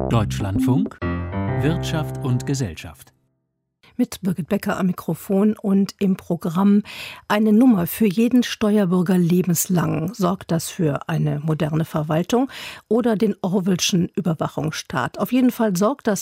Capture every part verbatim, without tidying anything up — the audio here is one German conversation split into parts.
Deutschlandfunk Wirtschaft und Gesellschaft. Mit Birgit Becker am Mikrofon und im Programm eine Nummer für jeden Steuerbürger lebenslang. Sorgt das für eine moderne Verwaltung oder den Orwellschen Überwachungsstaat? Auf jeden Fall sorgt das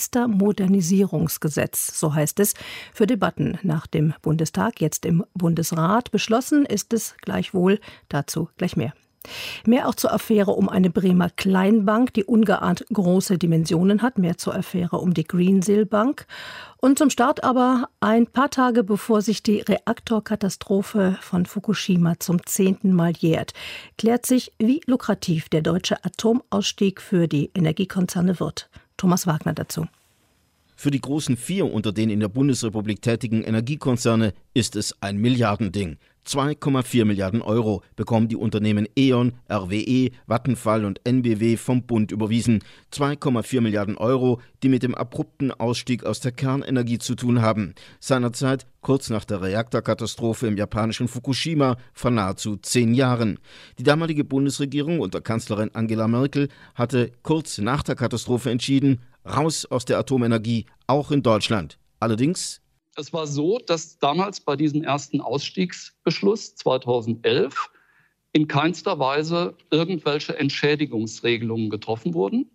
Registermodernisierungsgesetz, so heißt es, für Debatten nach dem Bundestag, jetzt im Bundesrat. Beschlossen ist es gleichwohl, dazu gleich mehr. Mehr auch zur Affäre um eine Bremer Kleinbank, die ungeahnt große Dimensionen hat. Mehr zur Affäre um die Greensill Bank. Und zum Start aber, ein paar Tage bevor sich die Reaktorkatastrophe von Fukushima zum zehnten Mal jährt, klärt sich, wie lukrativ der deutsche Atomausstieg für die Energiekonzerne wird. Thomas Wagner dazu. Für die großen vier unter den in der Bundesrepublik tätigen Energiekonzerne ist es ein Milliardending. zwei Komma vier Milliarden Euro bekommen die Unternehmen E.ON, R W E, Vattenfall und N B W vom Bund überwiesen. zwei Komma vier Milliarden Euro, die mit dem abrupten Ausstieg aus der Kernenergie zu tun haben. Seinerzeit, kurz nach der Reaktorkatastrophe im japanischen Fukushima, vor nahezu zehn Jahren. Die damalige Bundesregierung unter Kanzlerin Angela Merkel hatte kurz nach der Katastrophe entschieden, raus aus der Atomenergie, auch in Deutschland. Allerdings: Es war so, dass damals bei diesem ersten Ausstiegsbeschluss zweitausendelf in keinster Weise irgendwelche Entschädigungsregelungen getroffen wurden.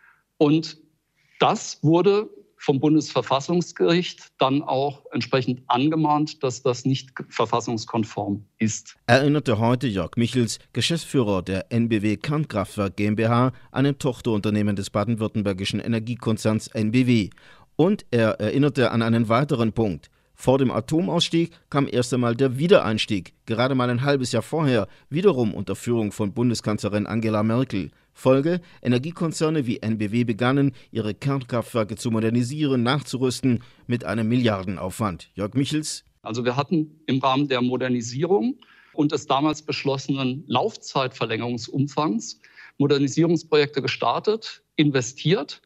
Und das wurde vom Bundesverfassungsgericht dann auch entsprechend angemahnt, dass das nicht verfassungskonform ist. Erinnerte heute Jörg Michels, Geschäftsführer der N B W Kernkraftwerk GmbH, einem Tochterunternehmen des baden-württembergischen Energiekonzerns N B W. Und er erinnerte an einen weiteren Punkt. Vor dem Atomausstieg kam erst einmal der Wiedereinstieg, gerade mal ein halbes Jahr vorher, wiederum unter Führung von Bundeskanzlerin Angela Merkel. Folge: Energiekonzerne wie N B W begannen, ihre Kernkraftwerke zu modernisieren, nachzurüsten, mit einem Milliardenaufwand. Jörg Michels: Also wir hatten im Rahmen der Modernisierung und des damals beschlossenen Laufzeitverlängerungsumfangs Modernisierungsprojekte gestartet, investiert.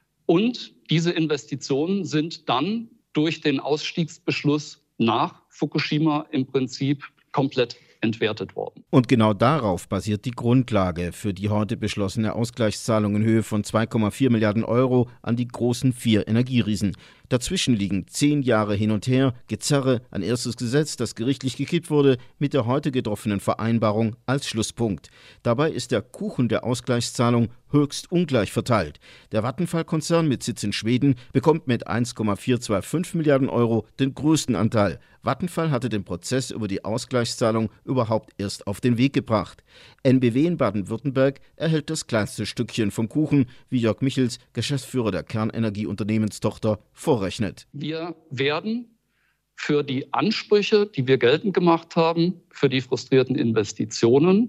Und diese Investitionen sind dann durch den Ausstiegsbeschluss nach Fukushima im Prinzip komplett entwertet worden. Und genau darauf basiert die Grundlage für die heute beschlossene Ausgleichszahlung in Höhe von zwei Komma vier Milliarden Euro an die großen vier Energieriesen. Dazwischen liegen zehn Jahre hin und her, Gezerre, ein erstes Gesetz, das gerichtlich gekippt wurde, mit der heute getroffenen Vereinbarung als Schlusspunkt. Dabei ist der Kuchen der Ausgleichszahlung höchst ungleich verteilt. Der Vattenfall-Konzern mit Sitz in Schweden bekommt mit eins Komma vierhundertfünfundzwanzig Milliarden Euro den größten Anteil. Vattenfall hatte den Prozess über die Ausgleichszahlung überhaupt erst auf den Weg gebracht. N B W in Baden-Württemberg erhält das kleinste Stückchen vom Kuchen, wie Jörg Michels, Geschäftsführer der Kernenergieunternehmenstochter, vorrechnet. Wir werden für die Ansprüche, die wir geltend gemacht haben, für die frustrierten Investitionen,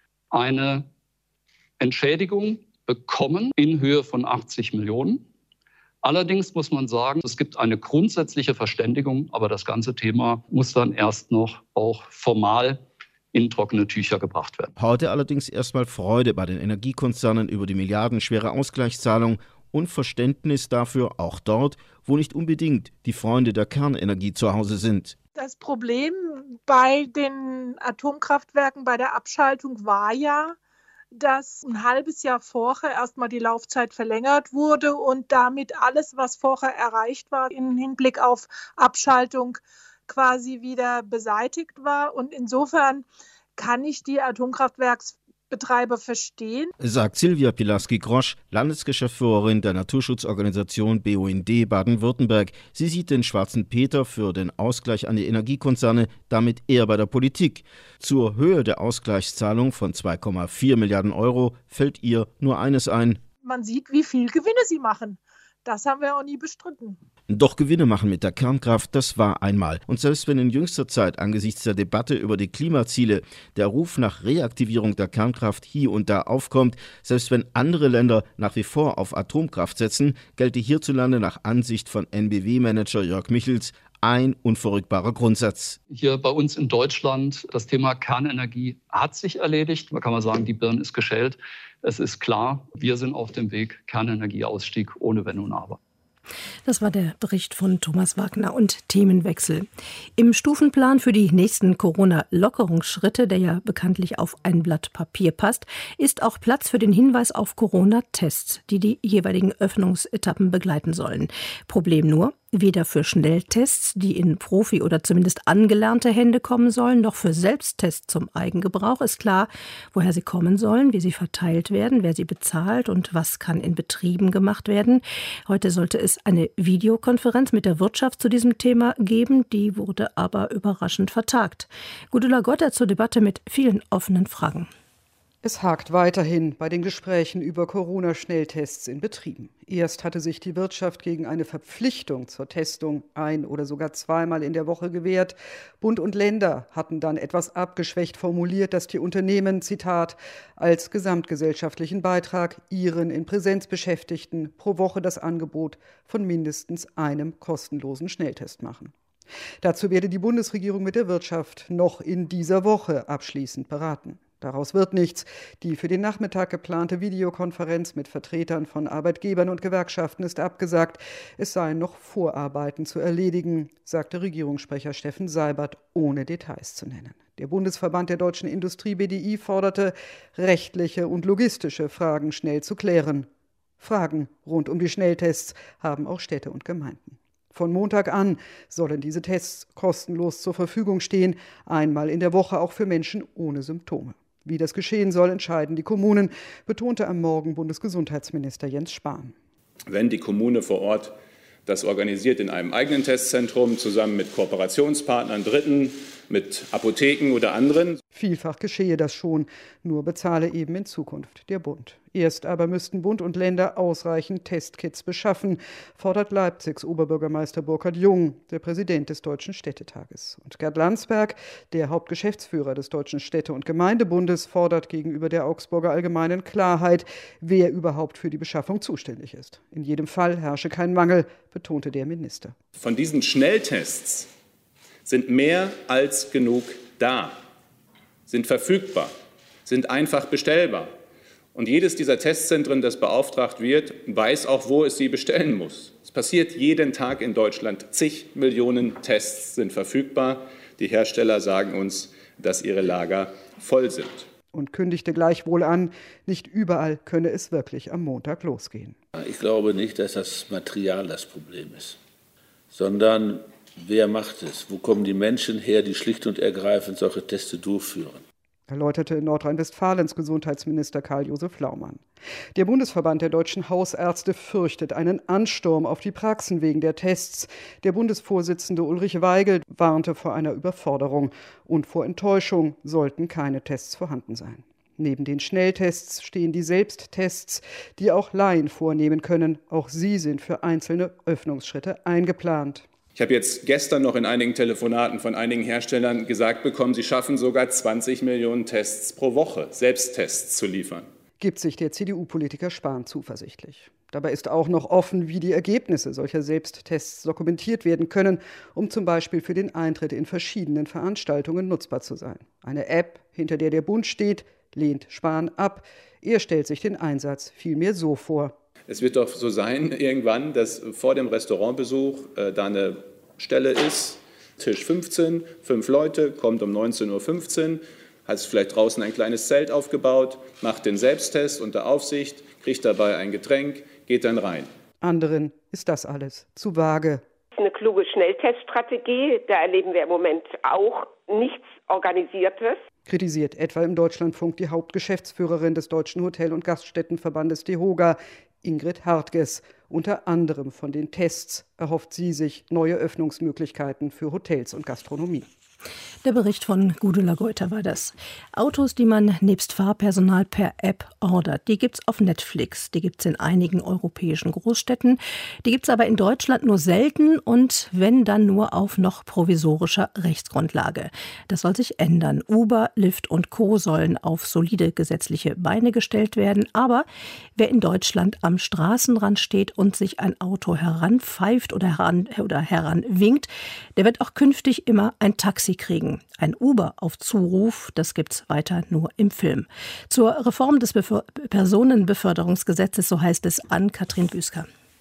eine Entschädigung bekommen in Höhe von achtzig Millionen. Allerdings muss man sagen, es gibt eine grundsätzliche Verständigung, aber das ganze Thema muss dann erst noch auch formal in trockene Tücher gebracht werden. Heute allerdings erstmal Freude bei den Energiekonzernen über die milliardenschwere Ausgleichszahlung und Verständnis dafür auch dort, wo nicht unbedingt die Freunde der Kernenergie zu Hause sind. Das Problem bei den Atomkraftwerken bei der Abschaltung war ja, dass ein halbes Jahr vorher erstmal die Laufzeit verlängert wurde und damit alles, was vorher erreicht war, im Hinblick auf Abschaltung quasi wieder beseitigt war. Und insofern kann ich die Atomkraftwerksbetreiber verstehen, sagt Silvia Pilarski-Grosch, Landesgeschäftsführerin der Naturschutzorganisation B U N D Baden-Württemberg. Sie sieht den schwarzen Peter für den Ausgleich an die Energiekonzerne damit eher bei der Politik. Zur Höhe der Ausgleichszahlung von zwei Komma vier Milliarden Euro fällt ihr nur eines ein: Man sieht, wie viel Gewinne sie machen. Das haben wir auch nie bestritten. Doch Gewinne machen mit der Kernkraft, das war einmal. Und selbst wenn in jüngster Zeit angesichts der Debatte über die Klimaziele der Ruf nach Reaktivierung der Kernkraft hier und da aufkommt, selbst wenn andere Länder nach wie vor auf Atomkraft setzen, gelte hierzulande nach Ansicht von N B W-Manager Jörg Michels ein unverrückbarer Grundsatz. Hier bei uns in Deutschland, das Thema Kernenergie hat sich erledigt. Da kann man sagen, die Birne ist geschält. Es ist klar, wir sind auf dem Weg, Kernenergieausstieg ohne Wenn und Aber. Das war der Bericht von Thomas Wagner und Themenwechsel. Im Stufenplan für die nächsten Corona-Lockerungsschritte, der ja bekanntlich auf ein Blatt Papier passt, ist auch Platz für den Hinweis auf Corona-Tests, die die jeweiligen Öffnungsetappen begleiten sollen. Problem nur: Weder für Schnelltests, die in Profi- oder zumindest angelernte Hände kommen sollen, noch für Selbsttests zum Eigengebrauch ist klar, woher sie kommen sollen, wie sie verteilt werden, wer sie bezahlt und was kann in Betrieben gemacht werden. Heute sollte es eine Videokonferenz mit der Wirtschaft zu diesem Thema geben, die wurde aber überraschend vertagt. Gudula Gotter zur Debatte mit vielen offenen Fragen. Es hakt weiterhin bei den Gesprächen über Corona-Schnelltests in Betrieben. Erst hatte sich die Wirtschaft gegen eine Verpflichtung zur Testung ein- oder sogar zweimal in der Woche gewehrt. Bund und Länder hatten dann etwas abgeschwächt formuliert, dass die Unternehmen, Zitat, als gesamtgesellschaftlichen Beitrag ihren in Präsenz Beschäftigten pro Woche das Angebot von mindestens einem kostenlosen Schnelltest machen. Dazu werde die Bundesregierung mit der Wirtschaft noch in dieser Woche abschließend beraten. Daraus wird nichts. Die für den Nachmittag geplante Videokonferenz mit Vertretern von Arbeitgebern und Gewerkschaften ist abgesagt. Es seien noch Vorarbeiten zu erledigen, sagte Regierungssprecher Steffen Seibert, ohne Details zu nennen. Der Bundesverband der Deutschen Industrie B D I forderte, rechtliche und logistische Fragen schnell zu klären. Fragen rund um die Schnelltests haben auch Städte und Gemeinden. Von Montag an sollen diese Tests kostenlos zur Verfügung stehen, einmal in der Woche auch für Menschen ohne Symptome. Wie das geschehen soll, entscheiden die Kommunen, betonte am Morgen Bundesgesundheitsminister Jens Spahn. Wenn die Kommune vor Ort das organisiert in einem eigenen Testzentrum, zusammen mit Kooperationspartnern, Dritten, mit Apotheken oder anderen. Vielfach geschehe das schon, nur bezahle eben in Zukunft der Bund. Erst aber müssten Bund und Länder ausreichend Testkits beschaffen, fordert Leipzigs Oberbürgermeister Burkhard Jung, der Präsident des Deutschen Städtetages. Und Gerd Landsberg, der Hauptgeschäftsführer des Deutschen Städte- und Gemeindebundes, fordert gegenüber der Augsburger Allgemeinen Klarheit, wer überhaupt für die Beschaffung zuständig ist. In jedem Fall herrsche kein Mangel, betonte der Minister. Von diesen Schnelltests sind mehr als genug da, sind verfügbar, sind einfach bestellbar. Und jedes dieser Testzentren, das beauftragt wird, weiß auch, wo es sie bestellen muss. Es passiert jeden Tag in Deutschland. Zig Millionen Tests sind verfügbar. Die Hersteller sagen uns, dass ihre Lager voll sind. Und kündigte gleichwohl an, nicht überall könne es wirklich am Montag losgehen. Ich glaube nicht, dass das Material das Problem ist, sondern wer macht es? Wo kommen die Menschen her, die schlicht und ergreifend solche Teste durchführen? Erläuterte Nordrhein-Westfalens Gesundheitsminister Karl-Josef Laumann. Der Bundesverband der deutschen Hausärzte fürchtet einen Ansturm auf die Praxen wegen der Tests. Der Bundesvorsitzende Ulrich Weigel warnte vor einer Überforderung und vor Enttäuschung, sollten keine Tests vorhanden sein. Neben den Schnelltests stehen die Selbsttests, die auch Laien vornehmen können. Auch sie sind für einzelne Öffnungsschritte eingeplant. Ich habe jetzt gestern noch in einigen Telefonaten von einigen Herstellern gesagt bekommen, sie schaffen sogar zwanzig Millionen Tests pro Woche, Selbsttests zu liefern. Gibt sich der C D U-Politiker Spahn zuversichtlich. Dabei ist auch noch offen, wie die Ergebnisse solcher Selbsttests dokumentiert werden können, um zum Beispiel für den Eintritt in verschiedenen Veranstaltungen nutzbar zu sein. Eine App, hinter der der Bund steht, lehnt Spahn ab. Er stellt sich den Einsatz vielmehr so vor. Es wird doch so sein irgendwann, dass vor dem Restaurantbesuch äh, da eine Stelle ist, Tisch fünfzehn, fünf Leute, kommt um neunzehn Uhr fünfzehn, hat vielleicht draußen ein kleines Zelt aufgebaut, macht den Selbsttest unter Aufsicht, kriegt dabei ein Getränk, geht dann rein. Anderen ist das alles zu vage. Eine kluge Schnellteststrategie, da erleben wir im Moment auch nichts Organisiertes. Kritisiert etwa im Deutschlandfunk die Hauptgeschäftsführerin des Deutschen Hotel- und Gaststättenverbandes DEHOGA, Ingrid Hartges. Unter anderem von den Tests erhofft sie sich neue Öffnungsmöglichkeiten für Hotels und Gastronomie. Der Bericht von Gudula Goiter war das. Autos, die man nebst Fahrpersonal per App ordert, die gibt's auf Netflix. Die gibt's in einigen europäischen Großstädten. Die gibt's aber in Deutschland nur selten und wenn, dann nur auf noch provisorischer Rechtsgrundlage. Das soll sich ändern. Uber, Lyft und Co. sollen auf solide gesetzliche Beine gestellt werden. Aber wer in Deutschland am Straßenrand steht und sich ein Auto heranpfeift oder heran, oder heranwinkt, der wird auch künftig immer ein Taxi kriegen. Ein Uber auf Zuruf, das gibt's weiter nur im Film. Zur Reform des Beför- Personenbeförderungsgesetzes, so heißt es, an Katrin Büsker.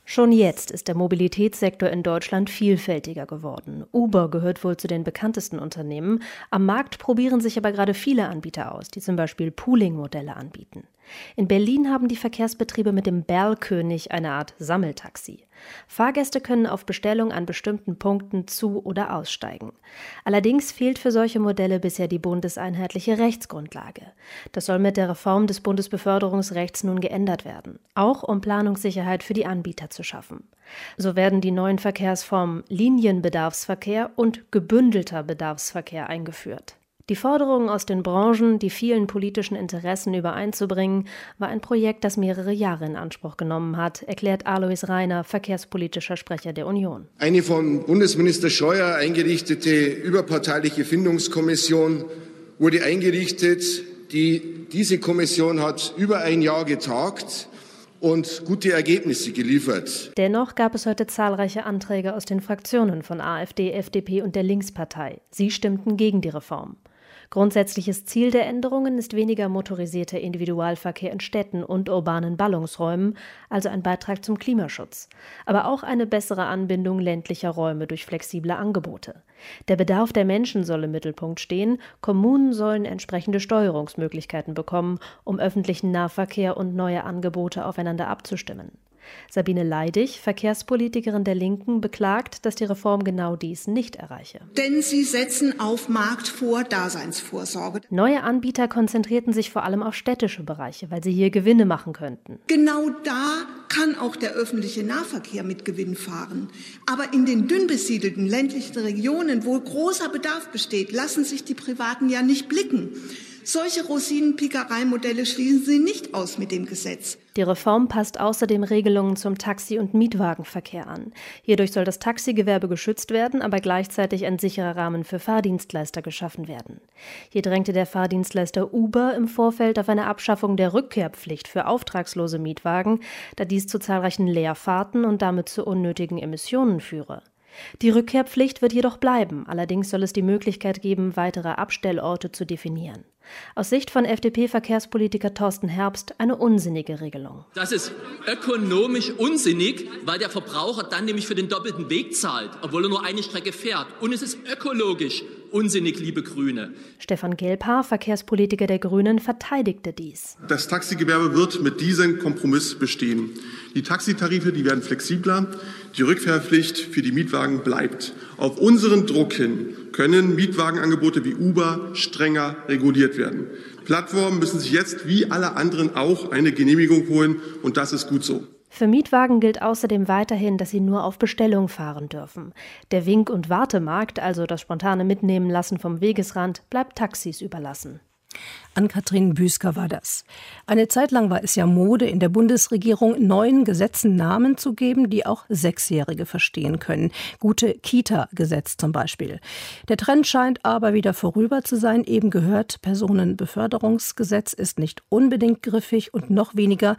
Schon jetzt ist der Mobilitätssektor in Deutschland vielfältiger geworden. Uber gehört wohl zu den bekanntesten Unternehmen. Am Markt probieren sich aber gerade viele Anbieter aus, die zum Beispiel Pooling-Modelle anbieten. In Berlin haben die Verkehrsbetriebe mit dem Berlkönig eine Art Sammeltaxi. Fahrgäste können auf Bestellung an bestimmten Punkten zu- oder aussteigen. Allerdings fehlt für solche Modelle bisher die bundeseinheitliche Rechtsgrundlage. Das soll mit der Reform des Bundesbeförderungsrechts nun geändert werden, auch um Planungssicherheit für die Anbieter zu schaffen. So werden die neuen Verkehrsformen Linienbedarfsverkehr und gebündelter Bedarfsverkehr eingeführt. Die Forderungen aus den Branchen, die vielen politischen Interessen übereinzubringen, war ein Projekt, das mehrere Jahre in Anspruch genommen hat, erklärt Alois Rainer, verkehrspolitischer Sprecher der Union. Eine von Bundesminister Scheuer eingerichtete überparteiliche Findungskommission wurde eingerichtet. Die, diese Kommission hat über ein Jahr getagt und gute Ergebnisse geliefert. Dennoch gab es heute zahlreiche Anträge aus den Fraktionen von AfD, F D P und der Linkspartei. Sie stimmten gegen die Reform. Grundsätzliches Ziel der Änderungen ist weniger motorisierter Individualverkehr in Städten und urbanen Ballungsräumen, also ein Beitrag zum Klimaschutz, aber auch eine bessere Anbindung ländlicher Räume durch flexible Angebote. Der Bedarf der Menschen soll im Mittelpunkt stehen, Kommunen sollen entsprechende Steuerungsmöglichkeiten bekommen, um öffentlichen Nahverkehr und neue Angebote aufeinander abzustimmen. Sabine Leidig, Verkehrspolitikerin der Linken, beklagt, dass die Reform genau dies nicht erreiche. Denn sie setzen auf Markt vor Daseinsvorsorge. Neue Anbieter konzentrierten sich vor allem auf städtische Bereiche, weil sie hier Gewinne machen könnten. Genau da kann auch der öffentliche Nahverkehr mit Gewinn fahren. Aber in den dünn besiedelten ländlichen Regionen, wo großer Bedarf besteht, lassen sich die Privaten ja nicht blicken. Solche Rosinenpickerei-Modelle schließen sie nicht aus mit dem Gesetz. Die Reform passt außerdem Regelungen zum Taxi- und Mietwagenverkehr an. Hierdurch soll das Taxigewerbe geschützt werden, aber gleichzeitig ein sicherer Rahmen für Fahrdienstleister geschaffen werden. Hier drängte der Fahrdienstleister Uber im Vorfeld auf eine Abschaffung der Rückkehrpflicht für auftragslose Mietwagen, da dies zu zahlreichen Leerfahrten und damit zu unnötigen Emissionen führe. Die Rückkehrpflicht wird jedoch bleiben, allerdings soll es die Möglichkeit geben, weitere Abstellorte zu definieren. Aus Sicht von F D P-Verkehrspolitiker Thorsten Herbst eine unsinnige Regelung. Das ist ökonomisch unsinnig, weil der Verbraucher dann nämlich für den doppelten Weg zahlt, obwohl er nur eine Strecke fährt. Und es ist ökologisch unsinnig, liebe Grüne. Stefan Gelbhaar, Verkehrspolitiker der Grünen, verteidigte dies. Das Taxigewerbe wird mit diesem Kompromiss bestehen. Die Taxitarife, die werden flexibler. Die Rückkehrpflicht für die Mietwagen bleibt. Auf unseren Druck hin können Mietwagenangebote wie Uber strenger reguliert werden. Plattformen müssen sich jetzt wie alle anderen auch eine Genehmigung holen, und das ist gut so. Für Mietwagen gilt außerdem weiterhin, dass sie nur auf Bestellung fahren dürfen. Der Wink- und Wartemarkt, also das spontane Mitnehmen lassen vom Wegesrand, bleibt Taxis überlassen. Ann-Kathrin Büsker war das. Eine Zeit lang war es ja Mode in der Bundesregierung, neuen Gesetzen Namen zu geben, die auch Sechsjährige verstehen können. Gute Kita-Gesetz zum Beispiel. Der Trend scheint aber wieder vorüber zu sein. Eben gehört, Personenbeförderungsgesetz ist nicht unbedingt griffig und noch weniger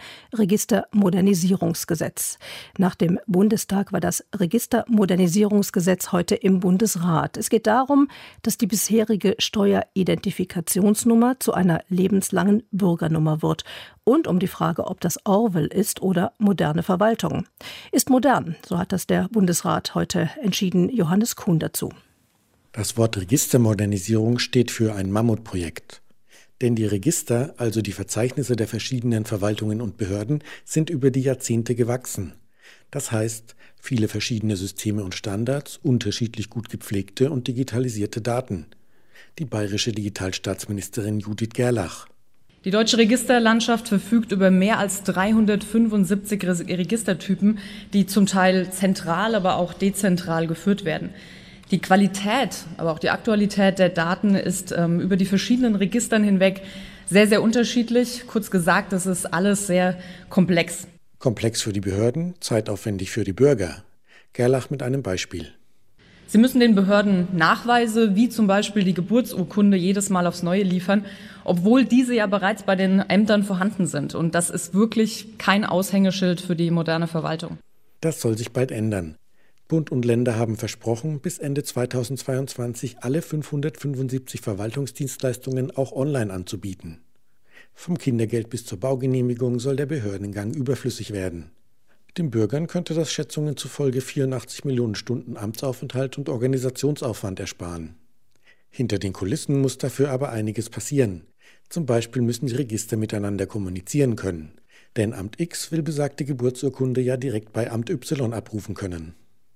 Registermodernisierungsgesetz. Nach dem Bundestag war das Registermodernisierungsgesetz heute im Bundesrat. Es geht darum, dass die bisherige Steueridentifikationsnummer zu einer lebenslangen Bürgernummer wird. Und um die Frage, ob das Orwell ist oder moderne Verwaltung. Ist modern, so hat das der Bundesrat heute entschieden. Johannes Kuhn dazu. Das Wort Registermodernisierung steht für ein Mammutprojekt. Denn die Register, also die Verzeichnisse der verschiedenen Verwaltungen und Behörden, sind über die Jahrzehnte gewachsen. Das heißt, viele verschiedene Systeme und Standards, unterschiedlich gut gepflegte und digitalisierte Daten. Die bayerische Digitalstaatsministerin Judith Gerlach. Die deutsche Registerlandschaft verfügt über mehr als dreihundertfünfundsiebzig Registertypen, die zum Teil zentral, aber auch dezentral geführt werden. Die Qualität, aber auch die Aktualität der Daten ist ähm, über die verschiedenen Registern hinweg sehr, sehr unterschiedlich. Kurz gesagt, das ist alles sehr komplex. Komplex für die Behörden, zeitaufwendig für die Bürger. Gerlach mit einem Beispiel. Sie müssen den Behörden Nachweise, wie zum Beispiel die Geburtsurkunde, jedes Mal aufs Neue liefern, obwohl diese ja bereits bei den Ämtern vorhanden sind. Und das ist wirklich kein Aushängeschild für die moderne Verwaltung. Das soll sich bald ändern. Bund und Länder haben versprochen, bis Ende zweitausendzweiundzwanzig alle fünfhundertfünfundsiebzig Verwaltungsdienstleistungen auch online anzubieten. Vom Kindergeld bis zur Baugenehmigung soll der Behördengang überflüssig werden. Den Bürgern könnte das Schätzungen zufolge vierundachtzig Millionen Stunden Amtsaufenthalt und Organisationsaufwand ersparen. Hinter den Kulissen muss dafür aber einiges passieren. Zum Beispiel müssen die Register miteinander kommunizieren können. Denn Amt X will besagte Geburtsurkunde ja direkt bei Amt Y abrufen können.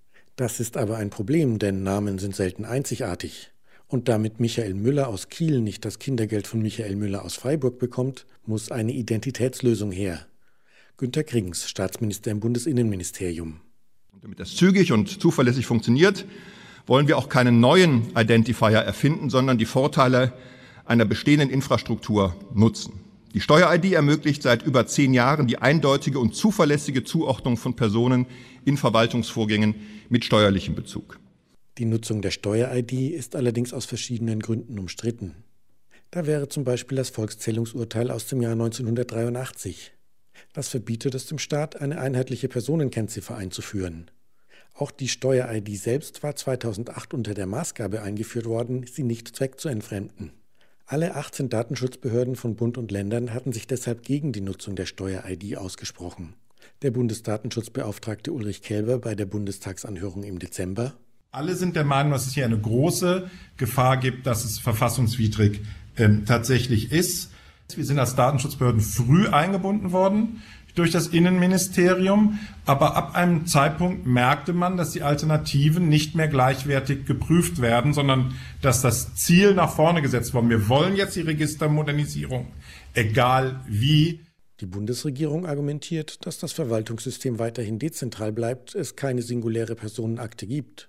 Das ist aber ein Problem, denn Namen sind selten einzigartig. Und damit Michael Müller aus Kiel nicht das Kindergeld von Michael Müller aus Freiburg bekommt, muss eine Identitätslösung her. Günter Krings, Staatsminister im Bundesinnenministerium. Und damit das zügig und zuverlässig funktioniert, wollen wir auch keinen neuen Identifier erfinden, sondern die Vorteile einer bestehenden Infrastruktur nutzen. Die Steuer-I D ermöglicht seit über zehn Jahren die eindeutige und zuverlässige Zuordnung von Personen in Verwaltungsvorgängen mit steuerlichem Bezug. Die Nutzung der Steuer-I D ist allerdings aus verschiedenen Gründen umstritten. Da wäre zum Beispiel das Volkszählungsurteil aus dem Jahr neunzehnhundertdreiundachtzig. Das verbietet es dem Staat, eine einheitliche Personenkennziffer einzuführen. Auch die Steuer-I D selbst war zweitausendacht unter der Maßgabe eingeführt worden, sie nicht zweckzuentfremden. Alle achtzehn Datenschutzbehörden von Bund und Ländern hatten sich deshalb gegen die Nutzung der Steuer-I D ausgesprochen. Der Bundesdatenschutzbeauftragte Ulrich Kelber bei der Bundestagsanhörung im Dezember: Alle sind der Meinung, dass es hier eine große Gefahr gibt, dass es verfassungswidrig ähm, tatsächlich ist. Wir sind als Datenschutzbehörden früh eingebunden worden durch das Innenministerium, aber ab einem Zeitpunkt merkte man, dass die Alternativen nicht mehr gleichwertig geprüft werden, sondern dass das Ziel nach vorne gesetzt wurde. Wir wollen jetzt die Registermodernisierung, egal wie. Die Bundesregierung argumentiert, dass das Verwaltungssystem weiterhin dezentral bleibt, es keine singuläre Personenakte gibt.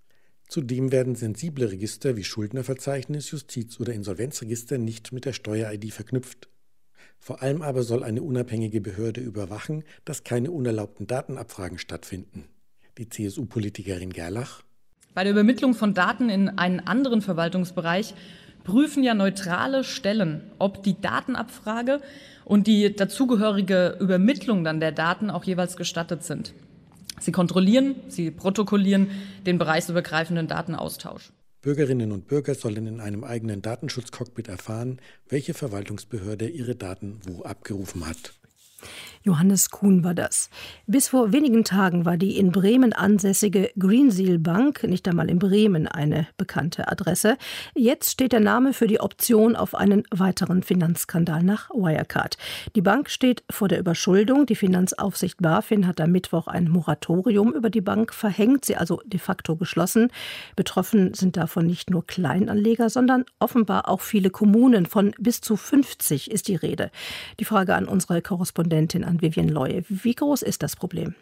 Zudem werden sensible Register wie Schuldnerverzeichnis, Justiz- oder Insolvenzregister nicht mit der Steuer-I D verknüpft. Vor allem aber soll eine unabhängige Behörde überwachen, dass keine unerlaubten Datenabfragen stattfinden. Die C S U-Politikerin Gerlach: Bei der Übermittlung von Daten in einen anderen Verwaltungsbereich prüfen ja neutrale Stellen, ob die Datenabfrage und die dazugehörige Übermittlung dann der Daten auch jeweils gestattet sind. Sie kontrollieren, sie protokollieren den bereichsübergreifenden Datenaustausch. Bürgerinnen und Bürger sollen in einem eigenen Datenschutzcockpit erfahren, welche Verwaltungsbehörde ihre Daten wo abgerufen hat. Johannes Kuhn war das. Bis vor wenigen Tagen war die in Bremen ansässige Greensill Bank nicht einmal in Bremen eine bekannte Adresse. Jetzt steht der Name für die Option auf einen weiteren Finanzskandal nach Wirecard. Die Bank steht vor der Überschuldung. Die Finanzaufsicht BaFin hat am Mittwoch ein Moratorium über die Bank verhängt, sie also de facto geschlossen. Betroffen sind davon nicht nur Kleinanleger, sondern offenbar auch viele Kommunen. Von bis zu fünfzig ist die Rede. Die Frage an unsere Korrespondentin, an Vivian Loy. Wie groß ist das Problem?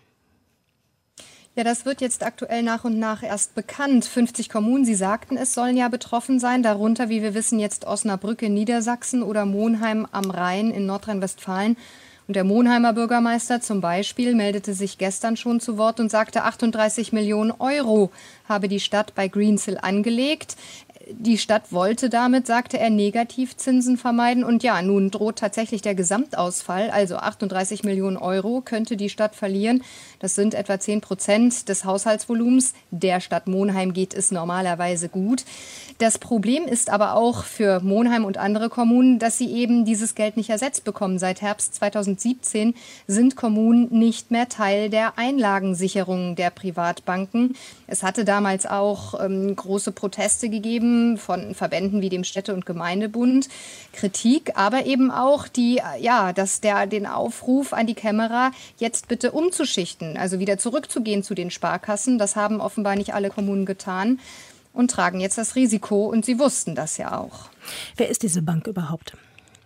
Ja, das wird jetzt aktuell nach und nach erst bekannt. fünfzig Kommunen, Sie sagten es, sollen ja betroffen sein. Darunter, wie wir wissen, jetzt Osnabrück in Niedersachsen oder Monheim am Rhein in Nordrhein-Westfalen. Und der Monheimer Bürgermeister zum Beispiel meldete sich gestern schon zu Wort und sagte, achtunddreißig Millionen Euro habe die Stadt bei Greensill angelegt. Die Stadt wollte damit, sagte er, Negativzinsen vermeiden. Und ja, nun droht tatsächlich der Gesamtausfall, also achtunddreißig Millionen Euro könnte die Stadt verlieren. Das sind etwa zehn Prozent des Haushaltsvolumens. Der Stadt Monheim geht es normalerweise gut. Das Problem ist aber auch für Monheim und andere Kommunen, dass sie eben dieses Geld nicht ersetzt bekommen. Seit Herbst zweitausendsiebzehn sind Kommunen nicht mehr Teil der Einlagensicherung der Privatbanken. Es hatte damals auch ähm, große Proteste gegeben von Verbänden wie dem Städte- und Gemeindebund. Kritik, aber eben auch die, ja, dass der, den Aufruf an die Kämmerer, jetzt bitte umzuschichten, also wieder zurückzugehen zu den Sparkassen. Das haben offenbar nicht alle Kommunen getan und tragen jetzt das Risiko. Und sie wussten das ja auch. Wer ist diese Bank überhaupt?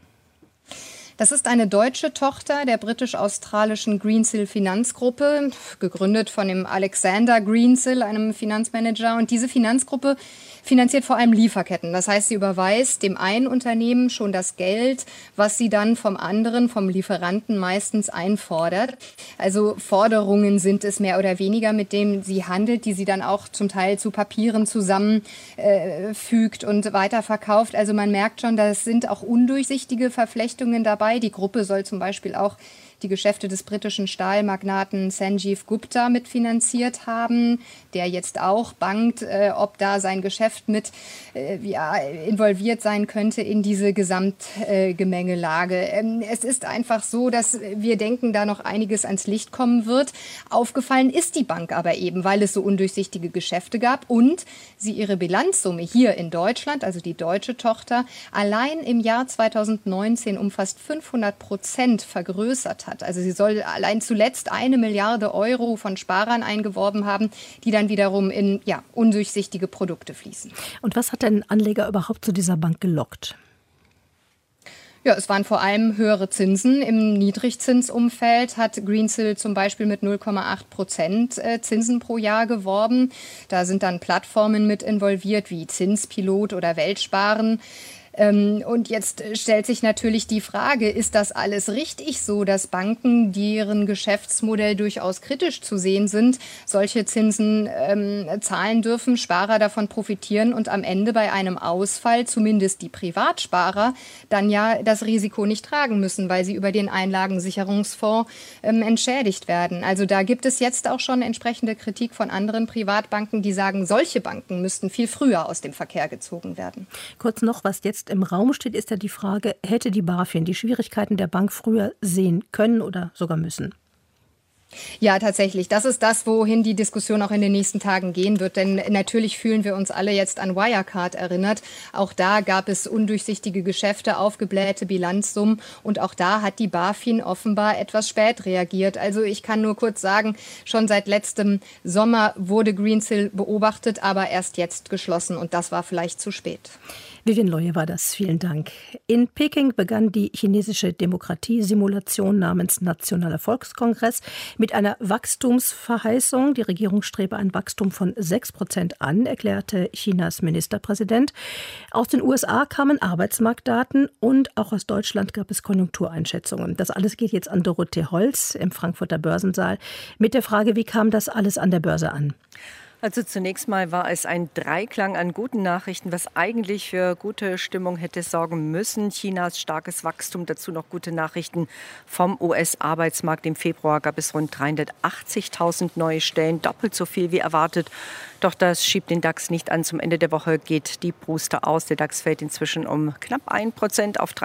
Das ist eine deutsche Tochter der britisch-australischen Greensill Finanzgruppe, gegründet von dem Alexander Greensill, einem Finanzmanager. Und diese Finanzgruppe finanziert vor allem Lieferketten. Das heißt, sie überweist dem einen Unternehmen schon das Geld, was sie dann vom anderen, vom Lieferanten meistens einfordert. Also Forderungen sind es mehr oder weniger, mit denen sie handelt, die sie dann auch zum Teil zu Papieren zusammenfügt äh, und weiterverkauft. Also man merkt schon, da sind auch undurchsichtige Verflechtungen dabei. Die Gruppe soll zum Beispiel auch die Geschäfte des britischen Stahlmagnaten Sanjeev Gupta mitfinanziert haben, der jetzt auch bangt, äh, ob da sein Geschäft mit äh, ja, involviert sein könnte in diese Gesamtgemengelage. Äh, ähm, es ist einfach so, dass wir denken, da noch einiges ans Licht kommen wird. Aufgefallen ist die Bank aber eben, weil es so undurchsichtige Geschäfte gab und sie ihre Bilanzsumme hier in Deutschland, also die deutsche Tochter, allein im Jahr zweitausendneunzehn um fast fünfhundert Prozent vergrößert hat. Also sie soll allein zuletzt eine Milliarde Euro von Sparern eingeworben haben, die dann wiederum in ja, undurchsichtige Produkte fließen. Und was hat denn Anleger überhaupt zu dieser Bank gelockt? Ja, es waren vor allem höhere Zinsen. Im Niedrigzinsumfeld hat Greensill zum Beispiel mit null Komma acht Prozent Zinsen pro Jahr geworben. Da sind dann Plattformen mit involviert wie Zinspilot oder Weltsparen. Und jetzt stellt sich natürlich die Frage, ist das alles richtig so, dass Banken, deren Geschäftsmodell durchaus kritisch zu sehen sind, solche Zinsen ähm, zahlen dürfen, Sparer davon profitieren und am Ende bei einem Ausfall, zumindest die Privatsparer, dann ja das Risiko nicht tragen müssen, weil sie über den Einlagensicherungsfonds ähm, entschädigt werden. Also da gibt es jetzt auch schon entsprechende Kritik von anderen Privatbanken, die sagen, solche Banken müssten viel früher aus dem Verkehr gezogen werden. Kurz noch, was jetzt im Raum steht, ist ja die Frage, hätte die BaFin die Schwierigkeiten der Bank früher sehen können oder sogar müssen? Ja, tatsächlich. Das ist das, wohin die Diskussion auch in den nächsten Tagen gehen wird. Denn natürlich fühlen wir uns alle jetzt an Wirecard erinnert. Auch da gab es undurchsichtige Geschäfte, aufgeblähte Bilanzsummen. Und auch da hat die BaFin offenbar etwas spät reagiert. Also ich kann nur kurz sagen, schon seit letztem Sommer wurde Greensill beobachtet, aber erst jetzt geschlossen. Und das war vielleicht zu spät. Vivian Loye war das. Vielen Dank. In Peking begann die chinesische Demokratiesimulation namens Nationaler Volkskongress mit einer Wachstumsverheißung. Die Regierung strebe ein Wachstum von sechs Prozent an, erklärte Chinas Ministerpräsident. Aus den U S A kamen Arbeitsmarktdaten und auch aus Deutschland gab es Konjunktureinschätzungen. Das alles geht jetzt an Dorothee Holz im Frankfurter Börsensaal mit der Frage, wie kam das alles an der Börse an? Also zunächst mal war es ein Dreiklang an guten Nachrichten, was eigentlich für gute Stimmung hätte sorgen müssen. Chinas starkes Wachstum, dazu noch gute Nachrichten vom U S-Arbeitsmarkt. Im Februar gab es rund dreihundertachtzigtausend neue Stellen, doppelt so viel wie erwartet. Doch das schiebt den DAX nicht an. Zum Ende der Woche geht die Bruste aus. Der DAX fällt inzwischen um knapp ein Prozent auf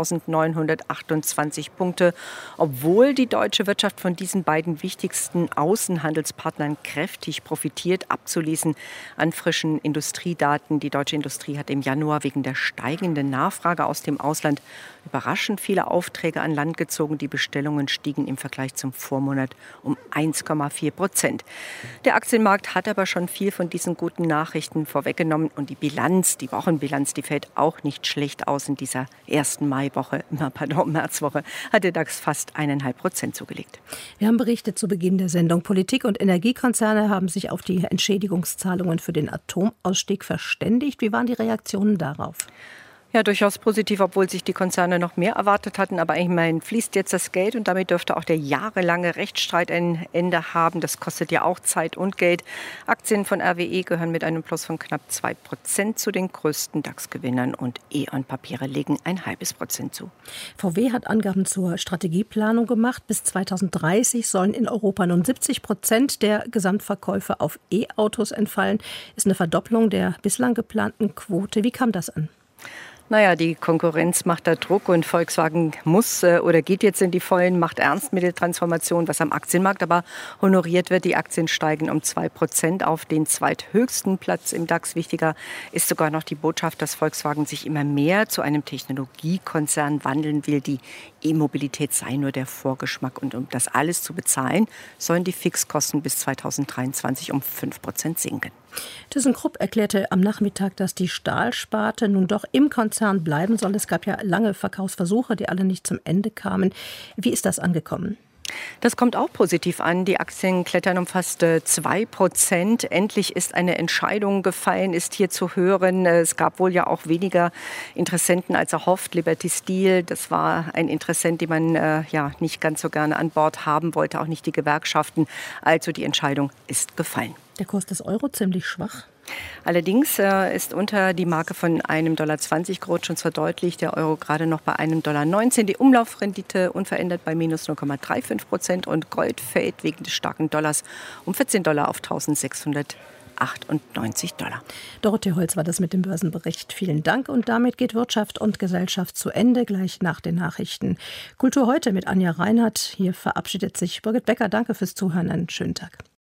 dreizehntausendneunhundertachtundzwanzig Punkte. Obwohl die deutsche Wirtschaft von diesen beiden wichtigsten Außenhandelspartnern kräftig profitiert, abzulesen an frischen Industriedaten. Die deutsche Industrie hat im Januar wegen der steigenden Nachfrage aus dem Ausland überraschend viele Aufträge an Land gezogen. Die Bestellungen stiegen im Vergleich zum Vormonat um eins Komma vier Prozent. Der Aktienmarkt hat aber schon viel von diesen guten Nachrichten vorweggenommen. Und die Bilanz, die Wochenbilanz, die fällt auch nicht schlecht aus. In dieser ersten Maiwoche, pardon, Märzwoche, hat der DAX fast eineinhalb Prozent zugelegt. Wir haben berichtet zu Beginn der Sendung, Politik und Energiekonzerne haben sich auf die Entschädigungszahlungen für den Atomausstieg verständigt. Wie waren die Reaktionen darauf? Ja, durchaus positiv, obwohl sich die Konzerne noch mehr erwartet hatten. Aber immerhin fließt jetzt das Geld und damit dürfte auch der jahrelange Rechtsstreit ein Ende haben. Das kostet ja auch Zeit und Geld. Aktien von R W E gehören mit einem Plus von knapp zwei Prozent zu den größten DAX-Gewinnern und E.ON-Papiere legen ein halbes Prozent zu. V W hat Angaben zur Strategieplanung gemacht. Bis zweitausenddreißig sollen in Europa nun siebzig Prozent der Gesamtverkäufe auf E-Autos entfallen. Ist eine Verdopplung der bislang geplanten Quote. Wie kam das an? Naja, die Konkurrenz macht da Druck und Volkswagen muss äh, oder geht jetzt in die Vollen, macht ernst mit der Transformation, was am Aktienmarkt aber honoriert wird. Die Aktien steigen um zwei Prozent auf den zweithöchsten Platz im DAX. Wichtiger ist sogar noch die Botschaft, dass Volkswagen sich immer mehr zu einem Technologiekonzern wandeln will. Die E-Mobilität sei nur der Vorgeschmack. Und um das alles zu bezahlen, sollen die Fixkosten bis zweitausenddreiundzwanzig um fünf Prozent sinken. ThyssenKrupp erklärte am Nachmittag, dass die Stahlsparte nun doch im Konzern bleiben soll. Es gab ja lange Verkaufsversuche, die alle nicht zum Ende kamen. Wie ist das angekommen? Das kommt auch positiv an. Die Aktien klettern um fast zwei Prozent. Endlich ist eine Entscheidung gefallen, ist hier zu hören. Es gab wohl ja auch weniger Interessenten als erhofft. Liberty Steel, das war ein Interessent, den man äh, ja nicht ganz so gerne an Bord haben wollte, auch nicht die Gewerkschaften. Also die Entscheidung ist gefallen. Der Kurs des Euro ziemlich schwach. Allerdings äh, ist unter die Marke von einem Dollar zwanzig gerutscht und zwar deutlich. Der Euro gerade noch bei einem Dollar neunzehn. Die Umlaufrendite unverändert bei minus null Komma fünfunddreißig Prozent und Gold fällt wegen des starken Dollars um vierzehn Dollar auf eintausendsechshundertachtundneunzig Dollar. Dorothee Holz war das mit dem Börsenbericht. Vielen Dank. Und damit geht Wirtschaft und Gesellschaft zu Ende, gleich nach den Nachrichten. Kultur heute mit Anja Reinhardt. Hier verabschiedet sich Birgit Becker. Danke fürs Zuhören. Einen schönen Tag.